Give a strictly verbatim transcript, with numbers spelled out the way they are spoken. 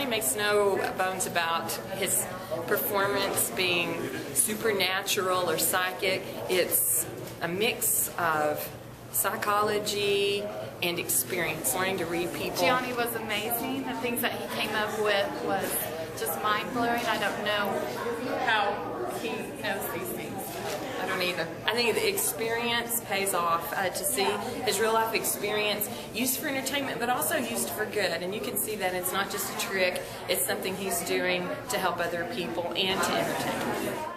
makes no bones about his performance being supernatural or psychic. It's a mix of psychology and experience, learning to read people. Gianni was amazing. The things that he came up with was just mind-blowing. I don't know how he knows these things. I don't either. I think the experience pays off uh, to see his real life experience used for entertainment, but also used for good. And you can see that it's not just a trick, it's something he's doing to help other people and to entertain.